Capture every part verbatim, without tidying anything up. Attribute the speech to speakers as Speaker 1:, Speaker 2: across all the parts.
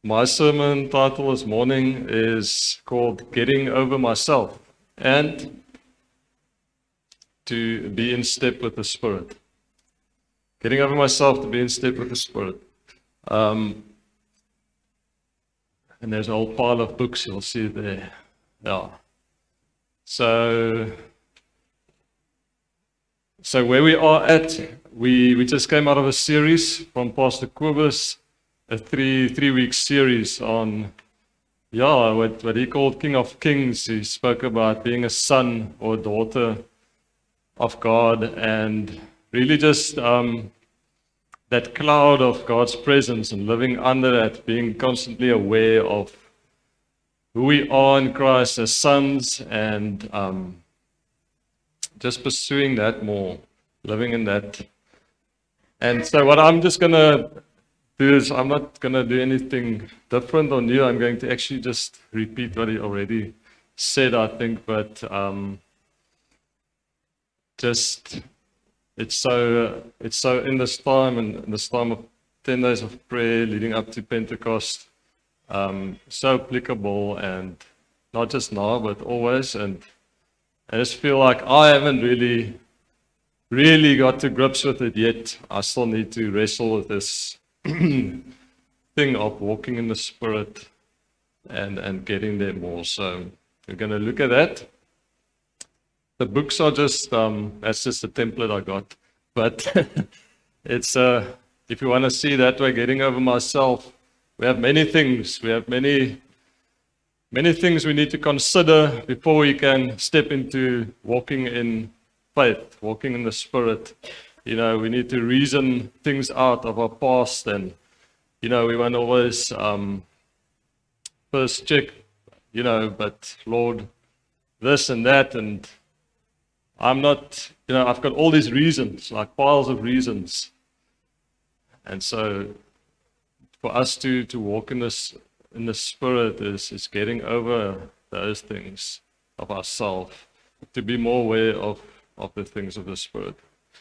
Speaker 1: My sermon title this morning is called Getting Over Myself and to be in step with the Spirit. Getting over myself to be in step with the Spirit. Um, and there's a whole pile of books, you'll see there. Yeah. So, so where we are at, we, we just came out of a series from Pastor Kobus, a three three week series on yeah what, what he called King of Kings. He spoke about being a son or daughter of God and really just um, that cloud of God's presence and living under that, being constantly aware of who we are in Christ as sons and um, just pursuing that more, living in that. And so what I'm just going to do is I'm not going to do anything different or new. I'm going to actually just repeat what he already said, I think, but um, just it's so it's so in this time and in this time of ten days of prayer leading up to Pentecost, um, so applicable and not just now but always. And I just feel like I haven't really really got to grips with it yet. I still need to wrestle with this thing of walking in the Spirit and and getting there more. So we're going to look at that. The books are just um, that's just a template I got, but it's uh, if you want to see that way, getting over myself. We have many things. We have many many things we need to consider before we can step into walking in faith, walking in the Spirit. You know, we need to reason things out of our past, and you know, we won't always um, first check, you know, but Lord, this and that, and I'm not, you know, I've got all these reasons, like piles of reasons, and so for us to to walk in this in the Spirit is is getting over those things of ourselves, to be more aware of of the things of the Spirit.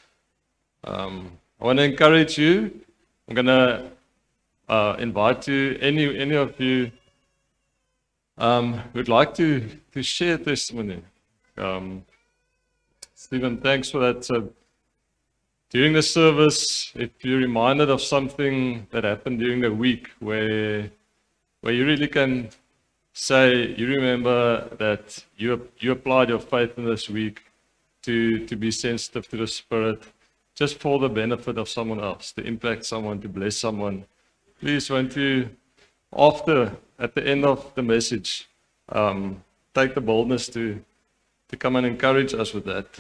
Speaker 1: Um, I want to encourage you. I'm going to uh, invite you, any any of you um, who'd like to, to share testimony. Um, Stephen, thanks for that. So during the service, if you're reminded of something that happened during the week where where you really can say, you remember that you you applied your faith in this week to, to be sensitive to the Spirit, just for the benefit of someone else, to impact someone, to bless someone. Please, won't you, after, at the end of the message, um, take the boldness to, to come and encourage us with that.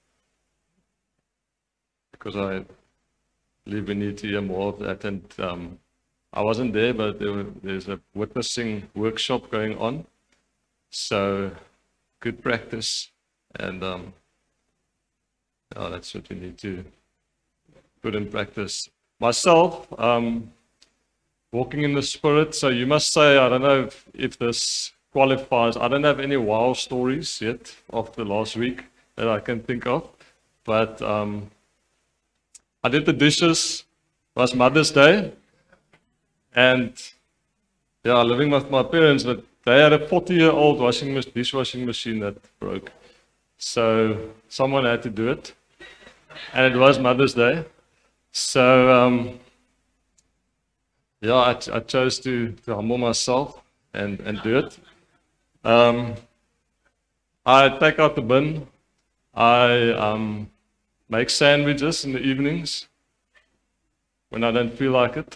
Speaker 1: Because I believe we need to hear more of that. And um, I wasn't there, but there were, there's a witnessing workshop going on. So, good practice. And um, oh, that's what we need to put in practice. Myself, um, walking in the Spirit. So you must say, I don't know if, if this qualifies. I don't have any wow stories yet after last week that I can think of. But um, I did the dishes. It was Mother's Day. And yeah, living with my parents, but they had a forty-year-old washing machine, dishwashing machine that broke. So someone had to do it. And it was Mother's Day. So, um, yeah, I, I chose to, to humble myself and, and do it. Um, I take out the bin. I um, make sandwiches in the evenings when I don't feel like it.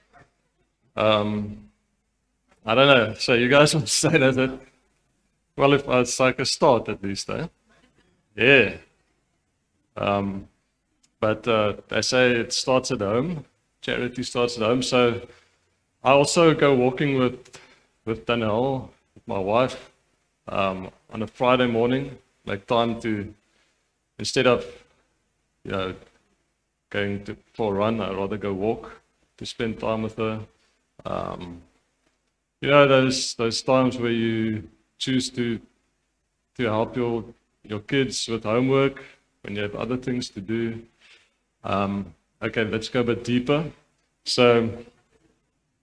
Speaker 1: Um, I don't know. So you guys would say that it, well, if it's like a start at least, eh? Yeah. Um, but uh, they say it starts at home. Charity starts at home. So I also go walking with with Danielle, with my wife, um, on a Friday morning. Make time to, instead of, you know, going to, for a run, I'd rather go walk to spend time with her. Um, you know, those those times where you choose to to help your your kids with homework when you have other things to do. Um, okay, let's go a bit deeper. So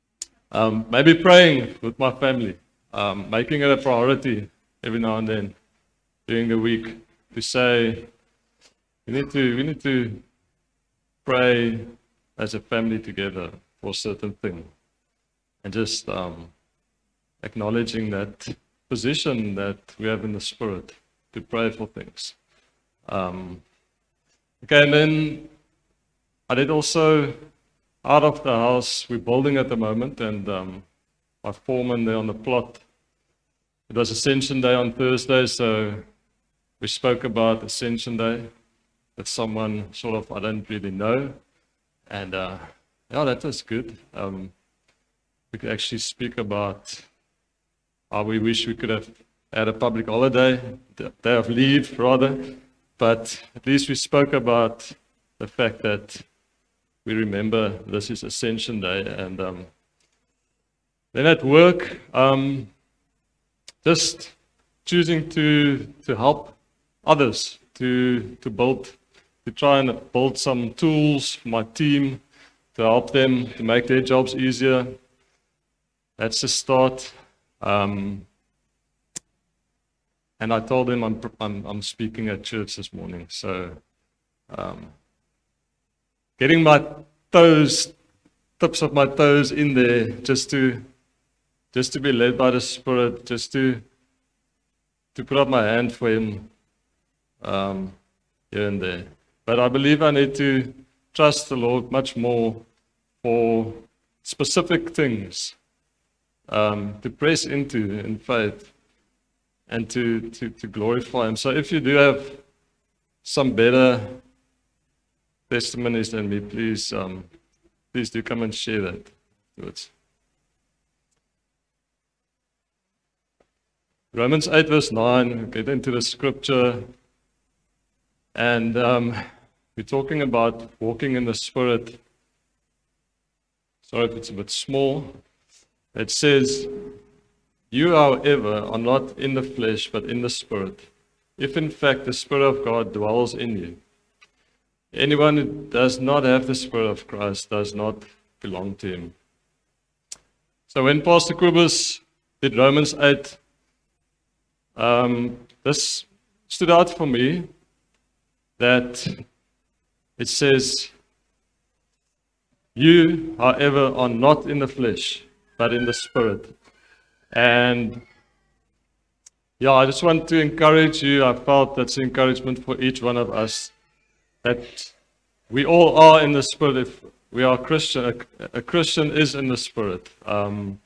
Speaker 1: Um, maybe praying with my family, um, making it a priority every now and then during the week to say, we need to, we need to pray as a family together for a certain thing. And just um, acknowledging that position that we have in the Spirit to pray for things. Um, okay, and then I did also, out of the house, we're building at the moment, and um, my foreman there on the plot, it was Ascension Day on Thursday, so we spoke about Ascension Day with someone sort of I don't really know, and uh, yeah, that was good. Um, we could actually speak about how we wish we could have had a public holiday, day of leave rather, but at least we spoke about the fact that we remember this is Ascension Day. And um, then at work, um, just choosing to to help others, to to build, to try and build some tools for my team to help them to make their jobs easier. That's the start. Um, and I told them I'm I'm, I'm speaking at church this morning, so. Um, Getting my toes, tips of my toes in there, just to, just to be led by the Spirit, just to, to put up my hand for Him, um, here and there. But I believe I need to trust the Lord much more for specific things, um, to press into in faith, and to, to, to glorify Him. So if you do have some better testimonies than me, please, um, please do come and share that afterwards. Romans eight verse nine, we get into the scripture, and um, we're talking about walking in the Spirit. Sorry if it's a bit small. It says, you, however, are not in the flesh, but in the Spirit, if in fact the Spirit of God dwells in you. Anyone who does not have the Spirit of Christ does not belong to Him. So when Pastor Kobus did Romans eight, um, this stood out for me, that it says, you, however, are not in the flesh, but in the Spirit. And yeah, I just want to encourage you. I felt that's encouragement for each one of us, that we all are in the Spirit. If we are Christian, a, a Christian is in the Spirit. Um,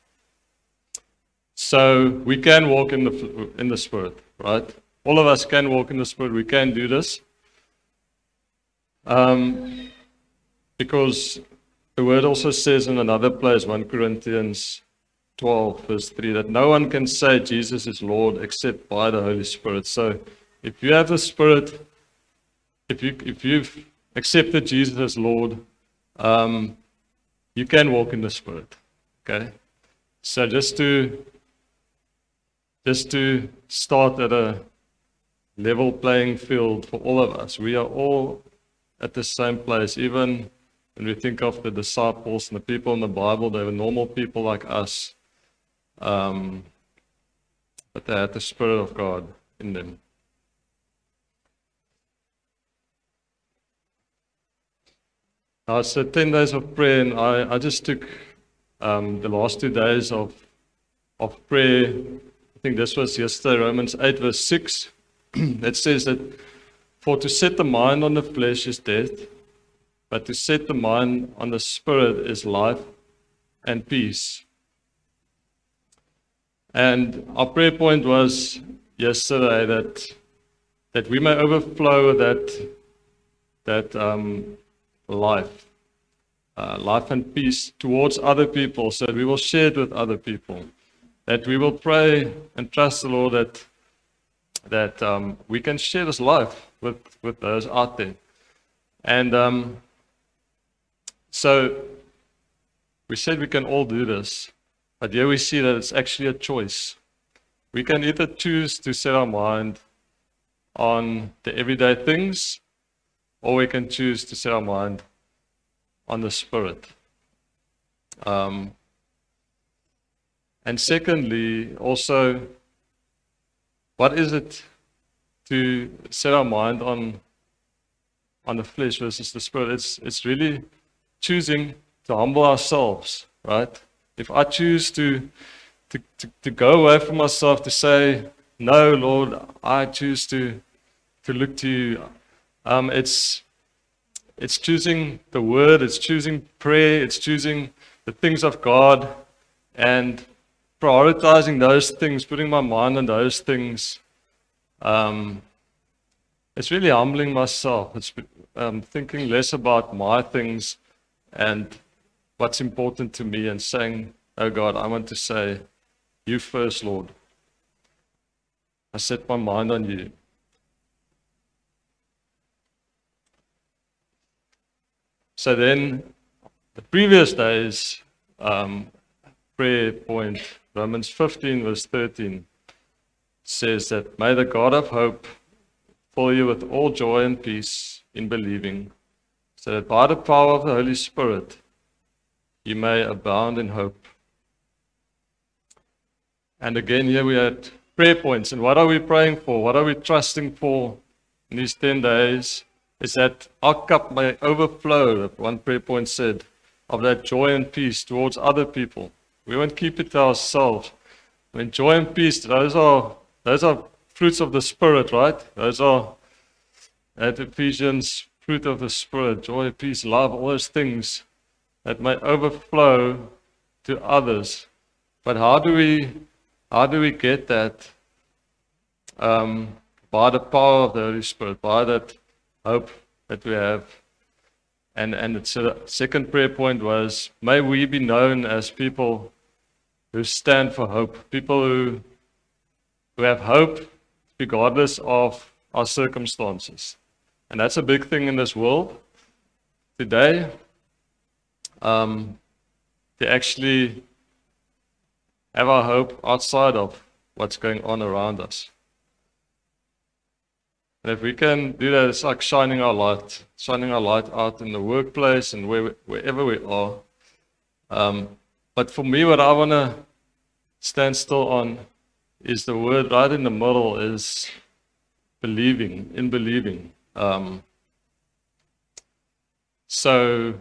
Speaker 1: so we can walk in the in the Spirit, right? All of us can walk in the Spirit. We can do this. Um, because the word also says in another place, First Corinthians twelve, verse three, that no one can say Jesus is Lord except by the Holy Spirit. So if you have the Spirit, If you if you've accepted Jesus as Lord, um, you can walk in the Spirit. Okay, so just to just to start at a level playing field for all of us. We are all at the same place. Even when we think of the disciples and the people in the Bible, they were normal people like us, um, but they had the Spirit of God in them. Now it's uh, ten days of prayer, and I, I just took um, the last two days of of prayer. I think this was yesterday, Romans eight verse six. It says that, for to set the mind on the flesh is death, but to set the mind on the Spirit is life and peace. And our prayer point was yesterday that that we may overflow that that um, life, uh, life and peace towards other people, so that we will share it with other people. That we will pray and trust the Lord that that um, we can share this life with with those out there. And um, so we said we can all do this, but here we see that it's actually a choice. We can either choose to set our mind on the everyday things, or we can choose to set our mind on the Spirit. Um, And secondly, also, what is it to set our mind on on the flesh versus the spirit? It's it's really choosing to humble ourselves, right? If I choose to to, to, to go away from myself, to say, no, Lord, I choose to to look to you. Um, it's it's choosing the word, it's choosing prayer, it's choosing the things of God, and prioritizing those things, putting my mind on those things. Um, it's really humbling myself. It's um, thinking less about my things and what's important to me, and saying, oh God, I want to say, you first, Lord. I set my mind on you. So then, the previous day's um, prayer point, Romans fifteen, verse thirteen, says that, may the God of hope fill you with all joy and peace in believing, so that by the power of the Holy Spirit you may abound in hope. And again, here we had prayer points. And what are we praying for? What are we trusting for in these ten days? Is that our cup may overflow, one prayer point said, of that joy and peace towards other people. We won't keep it to ourselves. I mean, joy and peace, those are those are fruits of the Spirit, right? Those are, at Ephesians, fruit of the Spirit, joy, peace, love, all those things that may overflow to others. But how do we how do we get that? Um, by the power of the Holy Spirit, by that hope that we have. And and the second prayer point was, may we be known as people who stand for hope, people who who have hope regardless of our circumstances. And that's a big thing in this world today, um, to actually have our hope outside of what's going on around us. And if we can do that, it's like shining our light, shining our light out in the workplace and where, wherever we are. Um, but for me, what I want to stand still on is the word right in the middle, is believing, in believing. Um, so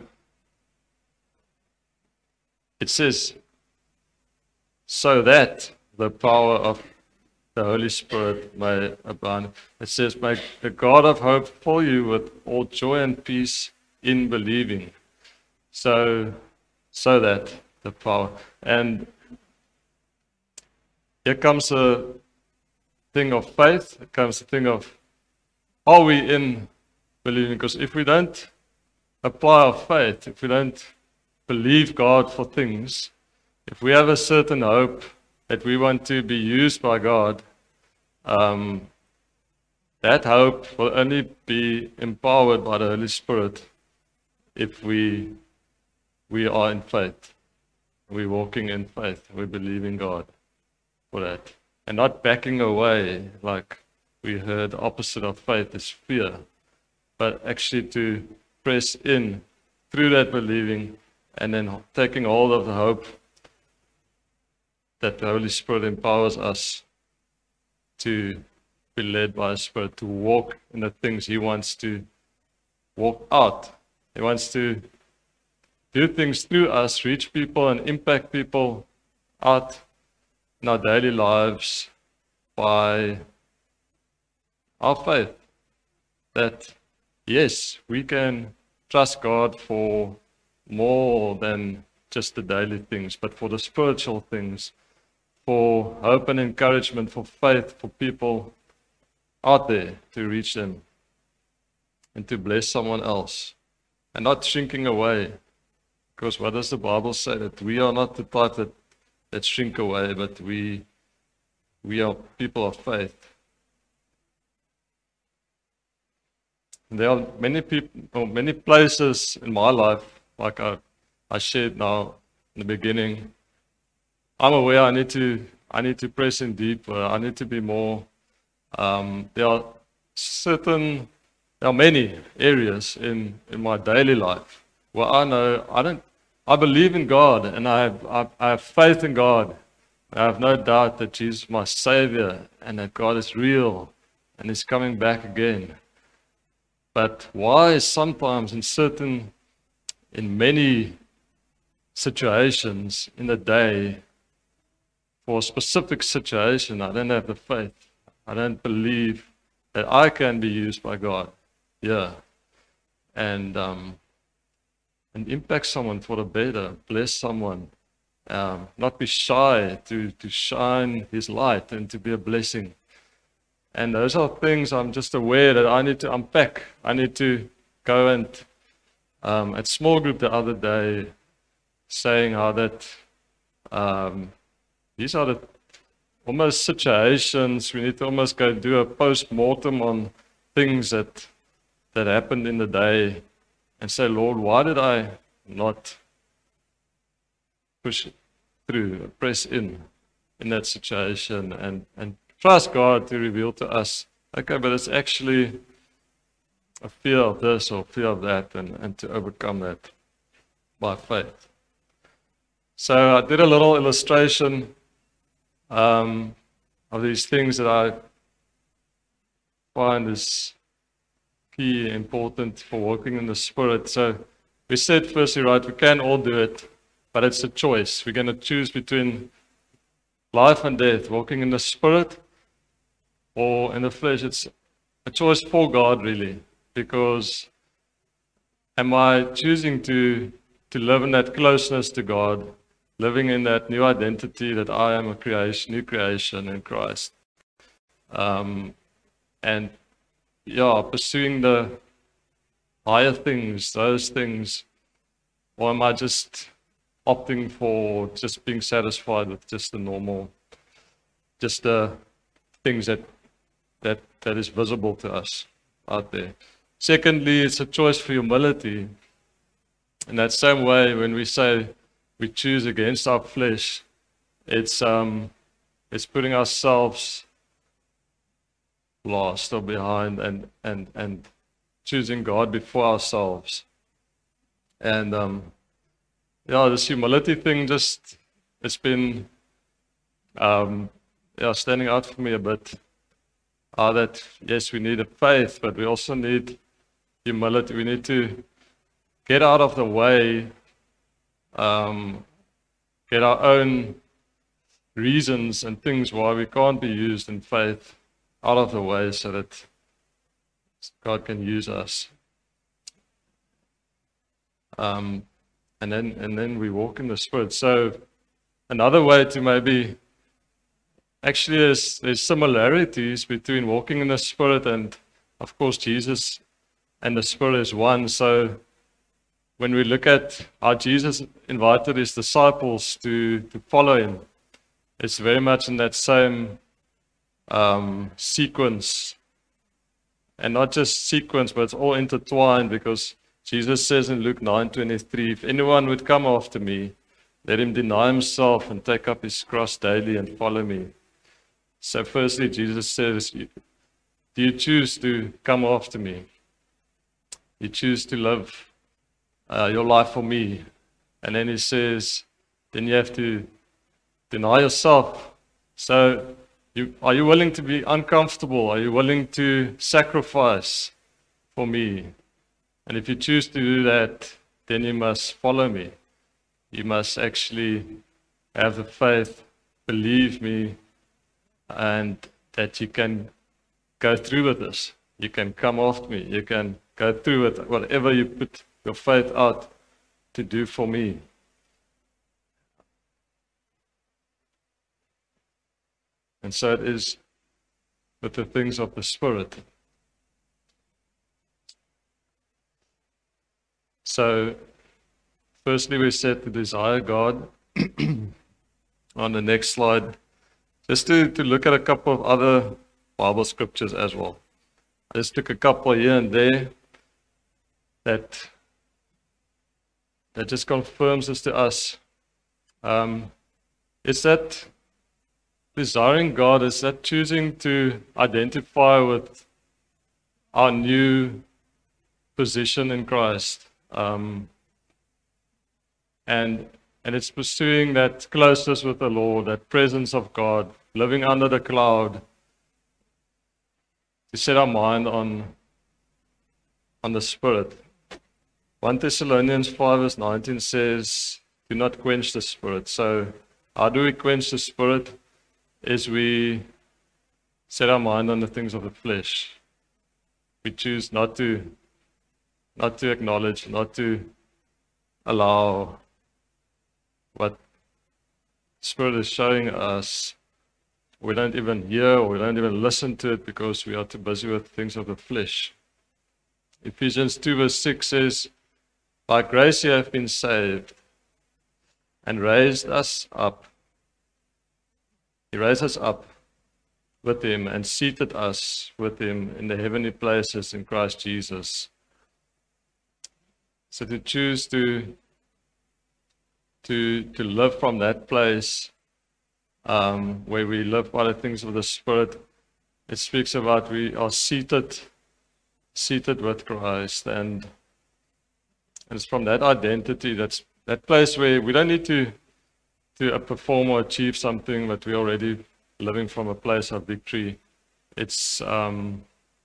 Speaker 1: it says, so that the power of the Holy Spirit may abound. It says, may the God of hope fill you with all joy and peace in believing. So, so that the power. And here comes a thing of faith. It comes a thing of, are we in believing? Because if we don't apply our faith, if we don't believe God for things, if we have a certain hope that we want to be used by God, um, that hope will only be empowered by the Holy Spirit if we we are in faith. We're walking in faith. We believe in God for that. And not backing away, like we heard, the opposite of faith is fear. But actually to press in through that believing, and then taking hold of the hope that the Holy Spirit empowers us to be led by the Spirit, to walk in the things He wants to walk out. He wants to do things through us, reach people and impact people out in our daily lives by our faith. That, yes, we can trust God for more than just the daily things, but for the spiritual things, for hope and encouragement, for faith, for people out there, to reach them and to bless someone else, and not shrinking away. Because what does the Bible say? That we are not the type that, that shrink away, but we we are people of faith. And there are many people, or many places in my life, like I, I shared now in the beginning. I'm aware I need to I need to press in deeper. I need to be more. Um, there are certain, there are many areas in, in my daily life where I know I don't. I believe in God, and I have I, I have faith in God, I have no doubt that Jesus is my Savior and that God is real and is coming back again. But why sometimes in certain, in many situations in the day, for a specific situation, I don't have the faith. I don't believe that I can be used by God. Yeah. And um, and impact someone for the better, bless someone, um, not be shy to, to shine His light and to be a blessing. And those are things I'm just aware that I need to unpack. I need to go and, um, at small group the other day, saying how that um, these are the almost situations, we need to almost go do a post-mortem on things that that happened in the day and say, Lord, why did I not push through, press in in that situation and, and trust God to reveal to us, okay, but it's actually a fear of this or fear of that, and, and to overcome that by faith. So I did a little illustration um, of these things that I find is key, important for walking in the Spirit. So we said firstly, right, we can all do it, but it's a choice. We're going to choose between life and death, walking in the Spirit or in the flesh. It's a choice for God, really, because am I choosing to, to live in that closeness to God, living in that new identity that I am a creation, new creation in Christ, um, and yeah, pursuing the higher things, those things, or am I just opting for just being satisfied with just the normal, just the things that that that is visible to us out there? Secondly, it's a choice for humility. In that same way, when we say we choose against our flesh, it's um, it's putting ourselves last or behind, and and and choosing God before ourselves. And um, yeah, this humility thing just it's been um, yeah standing out for me a bit. Uh, that yes, we need a faith, but we also need humility. We need to get out of the way, um, get our own reasons and things why we can't be used in faith out of the way so that God can use us. Um, and then and then we walk in the Spirit. So another way to maybe, actually there's, there's similarities between walking in the Spirit and, of course, Jesus and the Spirit is one. So when we look at how Jesus invited His disciples to, to follow Him, it's very much in that same um, sequence. And not just sequence, but it's all intertwined, because Jesus says in Luke nine twenty-three, if anyone would come after me, let him deny himself and take up his cross daily and follow me. So firstly, Jesus says, do you choose to come after me? You choose to live uh, your life for me. And then He says, then you have to deny yourself. So you, are you willing to be uncomfortable? Are you willing to sacrifice for me? And if you choose to do that, then you must follow me. You must actually have the faith, believe me, and that you can go through with this. You can come after me. You can go through with whatever you put your faith out to do for me. And so it is with the things of the Spirit. So, firstly, we said to desire God. On the next slide, just to, to look at a couple of other Bible scriptures as well. I just took a couple here and there that that just confirms this to us. Um, it's that desiring God, is that choosing to identify with our new position in Christ. Um, and And it's pursuing that closeness with the Lord, that presence of God, living under the cloud, to set our mind on, on the Spirit. First Thessalonians five verse nineteen says, do not quench the Spirit. So how do we quench the Spirit? Is we set our mind on the things of the flesh. We choose not to, not to acknowledge, not to allow what Spirit is showing us. We don't even hear or we don't even listen to it because we are too busy with things of the flesh. Ephesians two verse six says, by grace you have been saved and raised us up. He raised us up with Him and seated us with Him in the heavenly places in Christ Jesus. So to choose to to to live from that place um, where we live by the things of the Spirit, it speaks about we are seated, seated with Christ, and, and it's from that identity, that's that place where we don't need to to perform or achieve something, but we're already living from a place of victory. It's um,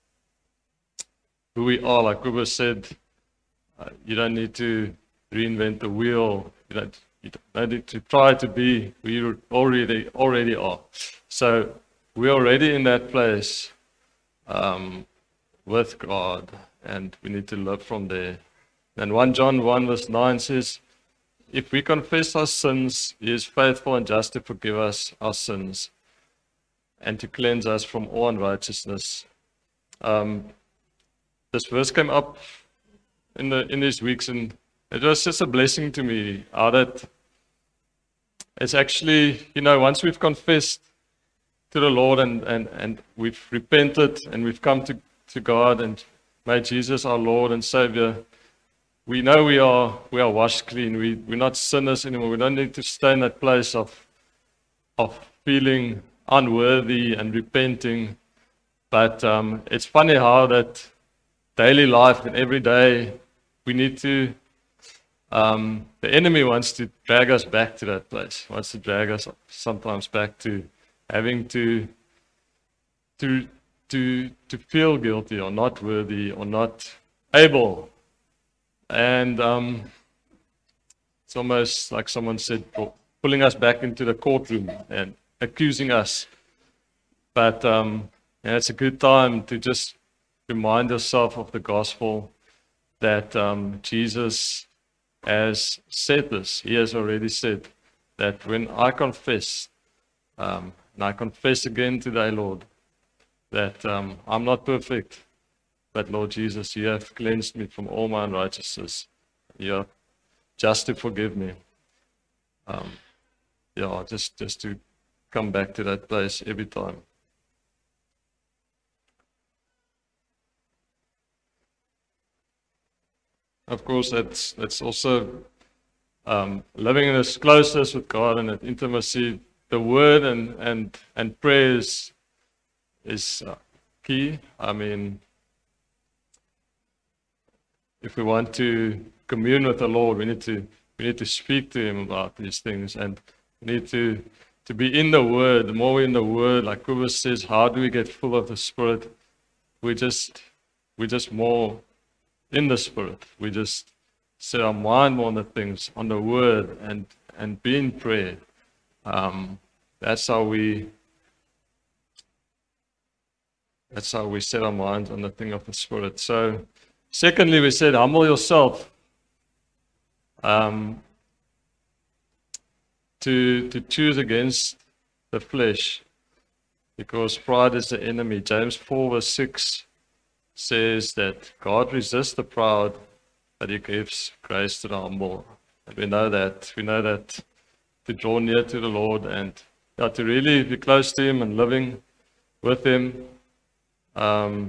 Speaker 1: who we are, like Uber said. Uh, you don't need to reinvent the wheel. You don't, you don't need to try to be who you already already are. So we're already in that place um, with God, and we need to live from there. And First John one verse nine says, if we confess our sins, He is faithful and just to forgive us our sins and to cleanse us from all unrighteousness. Um, this verse came up in the in these weeks, and it was just a blessing to me. How that it's actually, you know, once we've confessed to the Lord and, and, and we've repented and we've come to, to God and made Jesus our Lord and Savior, we know we are we are washed clean. We we're not sinners anymore. We don't need to stay in that place of of feeling unworthy and repenting. But um, it's funny how that daily life and every day we need to. Um, the enemy wants to drag us back to that place. Wants to drag us sometimes back to having to to to to feel guilty or not worthy or not able. And um, it's almost like someone said, pulling us back into the courtroom and accusing us. But um, yeah, it's a good time to just remind yourself of the gospel that um, Jesus has said this. He has already said that when I confess, um, and I confess again today, Lord, that um, I'm not perfect. But Lord Jesus, you have cleansed me from all my unrighteousness. You are just to forgive me. Um, yeah, just, just to come back to that place every time. Of course, that's that's also um, living in this closeness with God and that intimacy. The word and and and prayers is uh, key. I mean, if we want to commune with the Lord, we need to we need to speak to Him about these things, and we need to to be in the Word. The more we're in the Word, like Kuba says, how do we get full of the Spirit? We just we just more in the Spirit. We just set our mind more on the things, on the Word, and and be in prayer. Um, that's how we. That's how we set our minds on the thing of the Spirit. So. Secondly, we said, humble yourself um, to, to choose against the flesh, because pride is the enemy. James four verse six says that God resists the proud, but He gives grace to the humble. And we know that. We know that to draw near to the Lord and yeah, to really be close to Him and living with Him, um,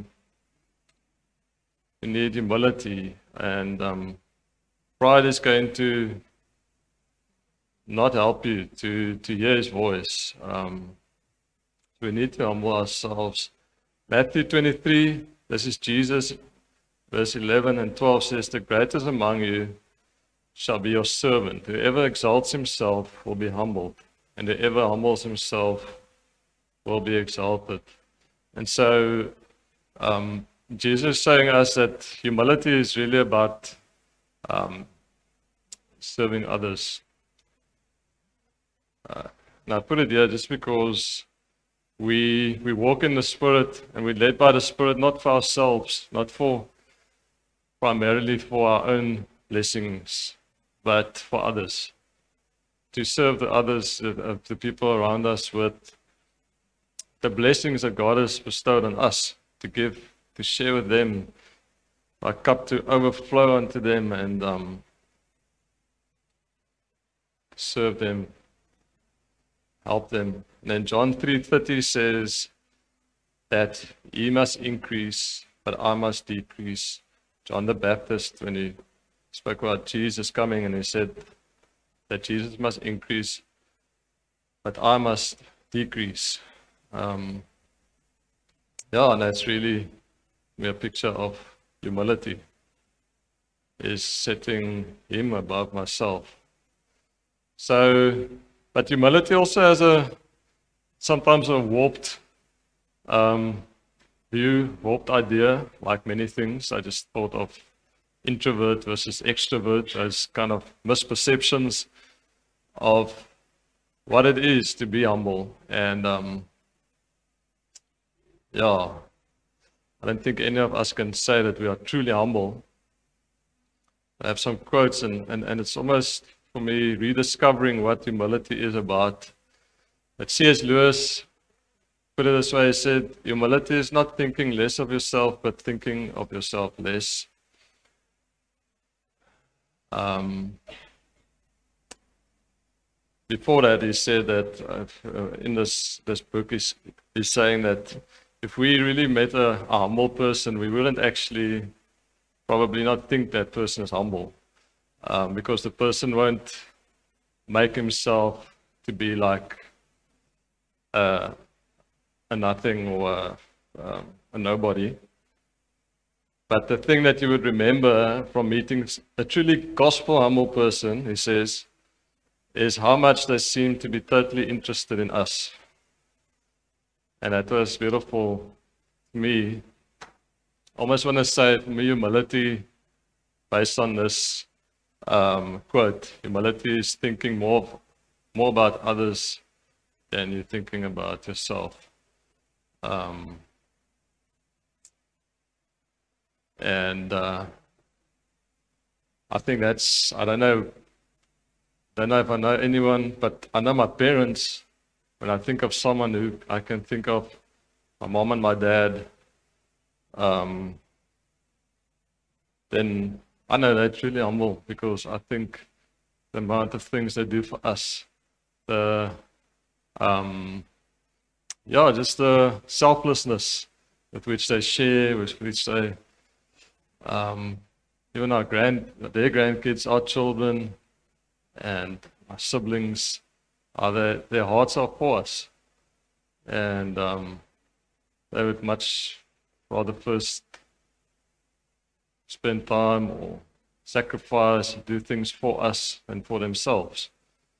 Speaker 1: you need humility, and um, pride is going to not help you to, to hear His voice. Um, we need to humble ourselves. Matthew twenty-three, this is Jesus, verse eleven and twelve says, the greatest among you shall be your servant. Whoever exalts himself will be humbled, and whoever humbles himself will be exalted. And so um, Jesus is showing us that humility is really about um, serving others. Uh, and I put it here just because we we walk in the Spirit and we're led by the Spirit, not for ourselves, not for primarily for our own blessings, but for others. To serve the others, uh, the people around us with the blessings that God has bestowed on us, to give, to share with them, our cup to overflow unto them, and um, serve them, help them. And then John three thirty says that he must increase, but I must decrease. John the Baptist, when he spoke about Jesus coming, and he said that Jesus must increase, but I must decrease. Um, yeah, and that's really a picture of humility, is setting him above myself. So, but humility also has a sometimes a warped um, view, warped idea, like many things. I just thought of introvert versus extrovert as kind of misperceptions of what it is to be humble. And um, yeah, I don't think any of us can say that we are truly humble. I have some quotes, and, and, and it's almost, for me, rediscovering what humility is about. But C S Lewis put it this way, he said, humility is not thinking less of yourself, but thinking of yourself less. Um, before that, he said that uh, in this, this book, he's, he's saying that if we really met a, a humble person, we wouldn't actually probably not think that person is humble, um, because the person won't make himself to be like uh, a nothing or a, um, a nobody. But the thing that you would remember from meeting a truly gospel humble person, he says, is how much they seem to be totally interested in us. And that was beautiful to me. Almost want to say, for me, humility, based on this um, quote, humility is thinking more, more about others than you're thinking about yourself. Um, and uh, I think that's, I don't know, don't know if I know anyone, but I know my parents. When I think of someone who I can think of, my mom and my dad, um, then I know they're truly humble, because I think the amount of things they do for us, the um, yeah, just the selflessness with which they share, with which they, um, even our grand, their grandkids, our children, and my siblings, are their, their hearts are for us. And um, they would much rather first spend time or sacrifice, do things for us than for themselves.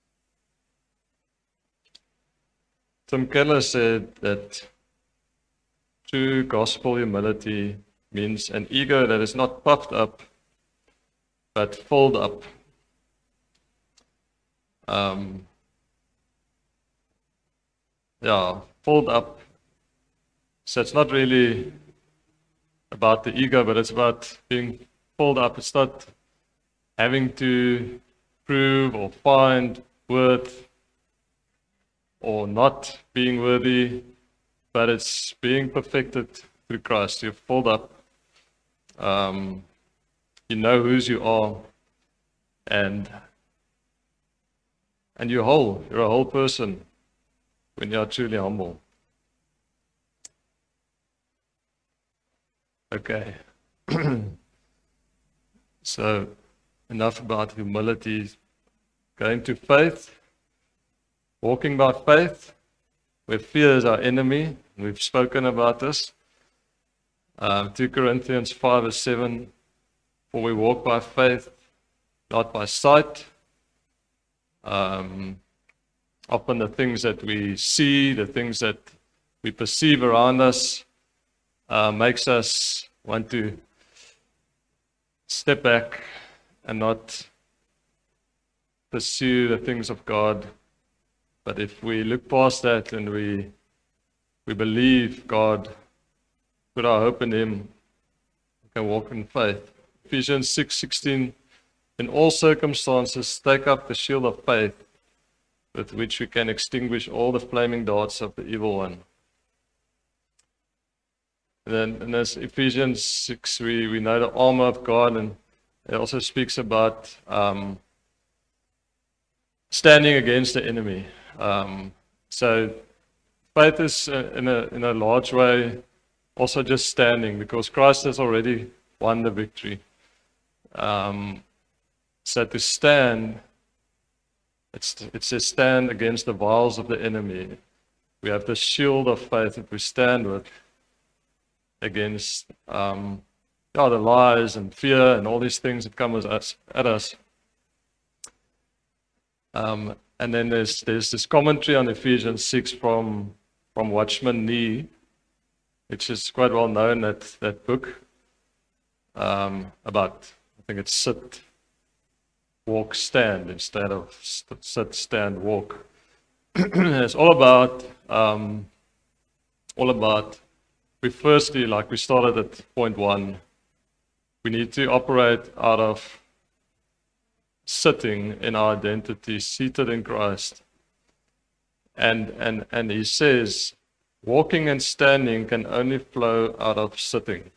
Speaker 1: Tim Keller said that true gospel humility means an ego that is not puffed up, but filled up. Um, yeah, filled up. So it's not really about the ego, but it's about being filled up. It's not having to prove or find worth or not being worthy, but it's being perfected through Christ. You're filled up. Um, you know whose you are, and and you're whole. You're a whole person when you are truly humble. Okay. So enough about humility. Going to faith. Walking by faith, where fear is our enemy. We've spoken about this. Um, two Corinthians five verse seven. For we walk by faith not by sight. Um, often the things that we see, the things that we perceive around us, uh, makes us want to step back and not pursue the things of God. But if we look past that and we we believe God, put our hope in Him, we can walk in faith. Ephesians six sixteen, in all circumstances, take up the shield of faith, with which we can extinguish all the flaming darts of the evil one. And then in this Ephesians six, we, we know the armor of God, and it also speaks about um, standing against the enemy. Um, so faith is uh, in a in a large way also just standing, because Christ has already won the victory. Um, so to stand, it's it's a stand against the wiles of the enemy. We have the shield of faith that we stand with against um, yeah, the lies and fear and all these things that come at us. At us. Um, and then there's there's this commentary on Ephesians six from from Watchman Nee, which is quite well known, that that book um, about, I think it's sit, walk, stand instead of st- sit, stand, walk. It's all about um, all about. We firstly, like we started at point one, we need to operate out of sitting in our identity, seated in Christ. And and and he says, walking and standing can only flow out of sitting.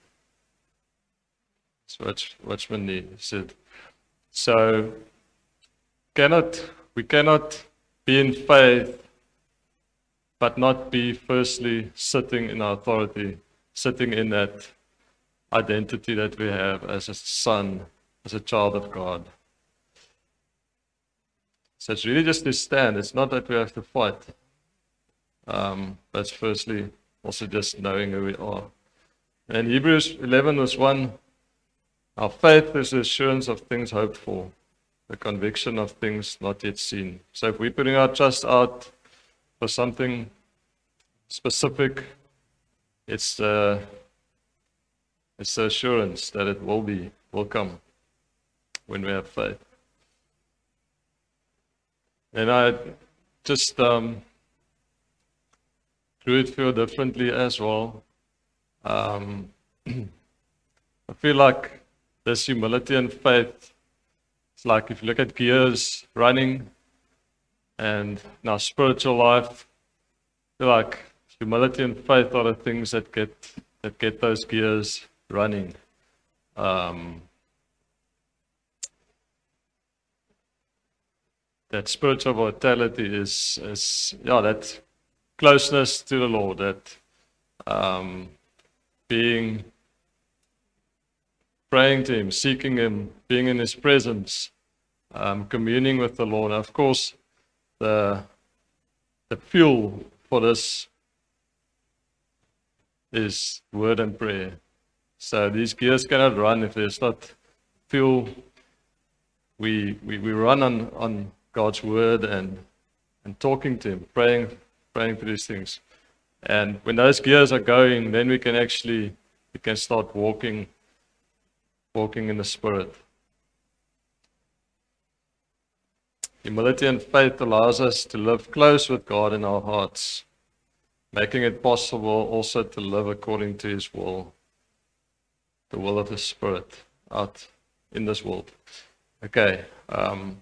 Speaker 1: That's what Watchman Nee said. So cannot we cannot be in faith but not be firstly sitting in our authority, sitting in that identity that we have as a son, as a child of God. So it's really just to stand. It's not that we have to fight. Um, but it's firstly also just knowing who we are. And Hebrews eleven verse one, our faith is the assurance of things hoped for, the conviction of things not yet seen. So if we're putting our trust out for something specific, it's the, it's the assurance that it will be, will come when we have faith. And I just um, do it feel differently as well. Um, I feel like this humility and faith, it's like if you look at gears running, and in our spiritual life, I feel like humility and faith are the things that get that get those gears running. Um, that spiritual vitality is, is yeah, that closeness to the Lord, that um, being, praying to Him, seeking Him, being in His presence, um, communing with the Lord. Of course, the the fuel for this is word and prayer. So these gears cannot run if there's not fuel. We we, we run on, on God's word and and talking to Him, praying praying for these things. And when those gears are going, then we can actually we can start walking walking in the Spirit. Humility and faith allows us to live close with God in our hearts, making it possible also to live according to His will, the will of the Spirit out in this world. Okay. Um,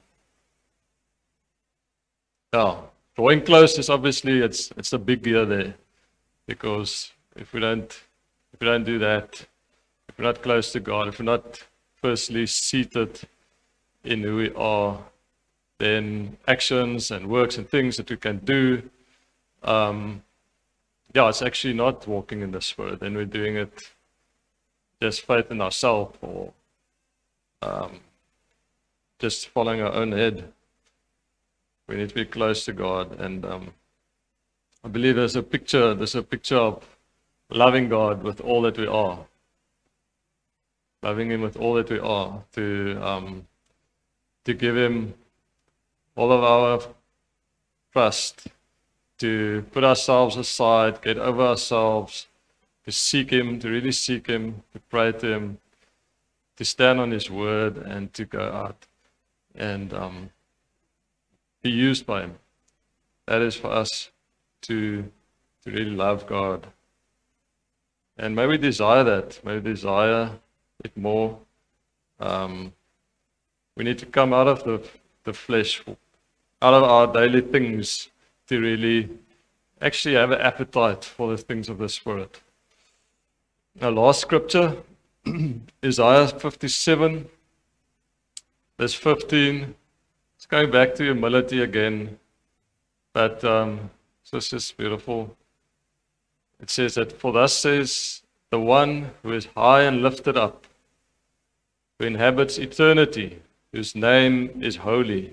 Speaker 1: yeah, drawing close is obviously it's it's a big gear there, because if we don't if we don't do that, if we're not close to God, if we're not firstly seated in who we are, then actions and works and things that we can do, um, yeah, it's actually not walking in the Spirit. Then we're doing it just faith in ourselves, or um, just following our own head. We need to be close to God, and um, I believe there's a picture. There's a picture of loving God with all that we are, loving Him with all that we are. To um, to give Him all of our trust, to put ourselves aside, get over ourselves, to seek Him, to really seek Him, to pray to Him, to stand on His word, and to go out and um, be used by Him. That is for us to, to really love God. And may we desire that. May we desire it more. Um, we need to come out of the, the flesh, out of our daily things, to really actually have an appetite for the things of the Spirit. Our last scripture, Isaiah fifty-seven, verse fifteen. It's going back to humility again, but um, this is beautiful. It says that, for thus says the one who is high and lifted up, who inhabits eternity, whose name is holy.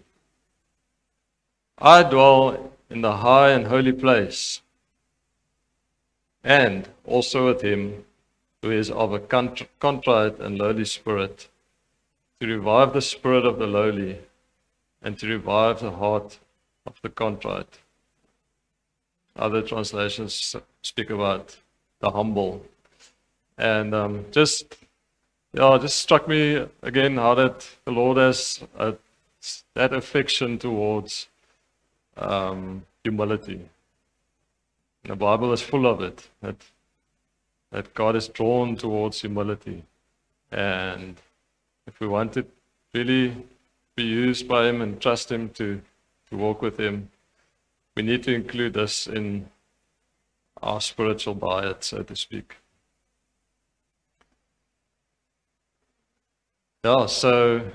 Speaker 1: I dwell in the high and holy place, and also with him who is of a contrite and lowly spirit, to revive the spirit of the lowly, and to revive the heart of the contrite. Other translations speak about the humble. And um, just, yeah, it just struck me again how that the Lord has uh, that affection towards um, humility. And the Bible is full of it, that, that God is drawn towards humility. And if we want to really be used by Him and trust Him to, to walk with Him, we need to include this in our spiritual diet, so to speak. Yeah, so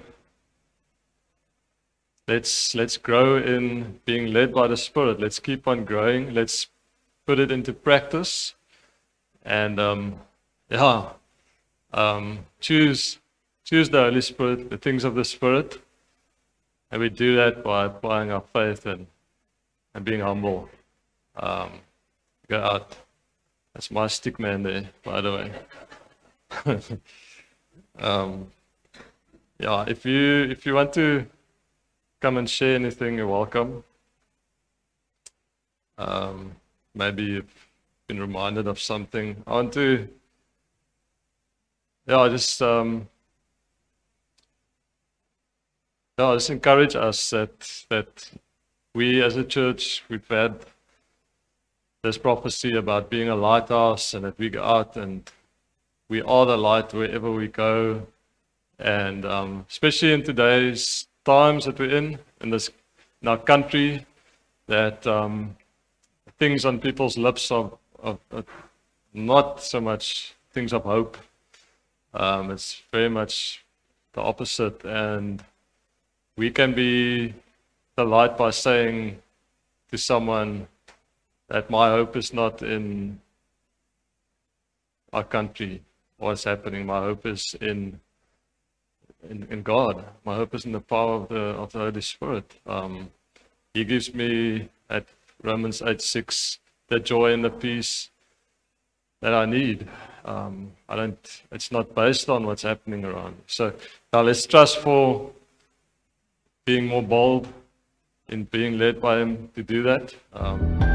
Speaker 1: let's let's grow in being led by the Spirit. Let's keep on growing. Let's put it into practice, and um, yeah, um, choose choose the Holy Spirit, the things of the Spirit, and we do that by applying our faith and. and being humble. Um, go out. That's my stick man there, by the way. um, yeah, if you if you want to come and share anything, you're welcome. Um, maybe you've been reminded of something. I want to, yeah, just um, yeah, just encourage us that that. We as a church, we've had this prophecy about being a lighthouse, and that we go out and we are the light wherever we go. And um, especially in today's times that we're in, in this in our country, that um, things on people's lips are, are, are not so much things of hope. Um, it's very much the opposite, and we can be the light by saying to someone that my hope is not in our country, what's happening. My hope is in, in in God. My hope is in the power of the of the Holy Spirit. Um, he gives me at Romans eight six the joy and the peace that I need. Um, I don't. It's not based on what's happening around. So now let's trust for being more bold in being led by Him to do that. Um,